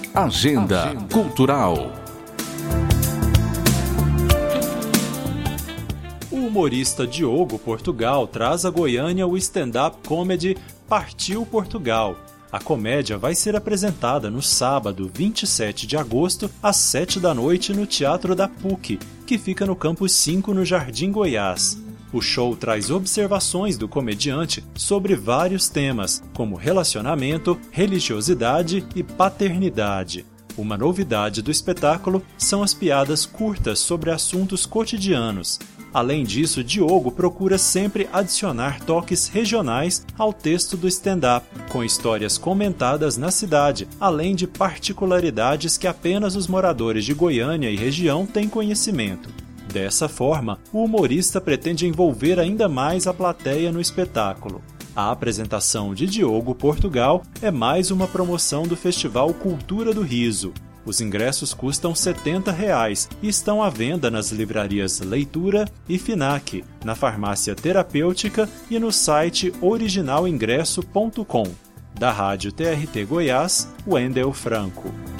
Agenda Cultural. O humorista Diogo Portugal traz a Goiânia o stand-up comedy Partiu Portugal. A comédia vai ser apresentada no sábado, 27 de agosto, às 7 da noite, no Teatro da PUC, que fica no Campus 5, no Jardim Goiás. O show traz observações do comediante sobre vários temas, como relacionamento, religiosidade e paternidade. Uma novidade do espetáculo são as piadas curtas sobre assuntos cotidianos. Além disso, Diogo procura sempre adicionar toques regionais ao texto do stand-up, com histórias comentadas na cidade, além de particularidades que apenas os moradores de Goiânia e região têm conhecimento. Dessa forma, o humorista pretende envolver ainda mais a plateia no espetáculo. A apresentação de Diogo Portugal é mais uma promoção do Festival Cultura do Riso. Os ingressos custam R$ 70 e estão à venda nas livrarias Leitura e Finac, na farmácia terapêutica e no site originalingresso.com. Da Rádio TRT Goiás, Wendel Franco.